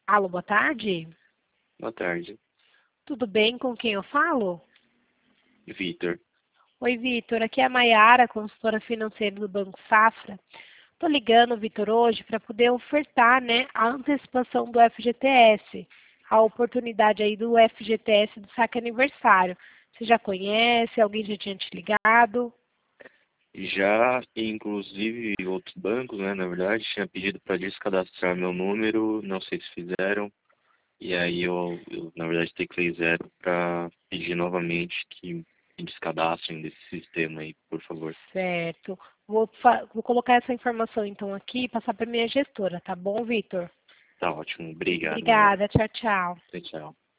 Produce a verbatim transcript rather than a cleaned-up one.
Alô, boa tarde. Boa tarde, Tudo bem? Com quem eu falo? Vitor. Oi, Vitor. Aqui é a Maiara, consultora financeira do Banco Safra. Tô ligando, Vitor, hoje para poder ofertar, né, a antecipação do F G T S, a oportunidade aí do F G T S do saque aniversário. Você já conhece? Alguém já tinha te ligado? Já, inclusive, outros bancos, né, na verdade, tinha pedido para descadastrar meu número, não sei se fizeram, e aí eu, eu na verdade, teclei zero para pedir novamente que me descadastrem desse sistema aí, por favor. Certo. Vou, fa- vou colocar essa informação então aqui e passar para minha gestora, tá bom, Vitor? Tá ótimo, obrigado, Maia. Obrigada. Tchau, tchau. Tchau, tchau.